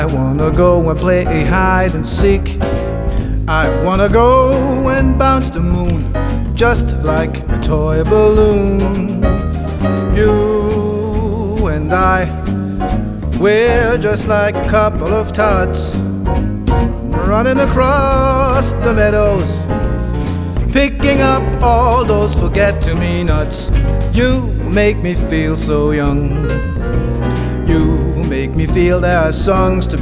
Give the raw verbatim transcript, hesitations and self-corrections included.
I wanna go and play hide and seek. I wanna go and bounce the moon just like a toy balloon. You and I, we're just like a couple of tots running across the meadows, picking up all those forget-to-me-nots. You make me feel so young. You make me feel there are songs to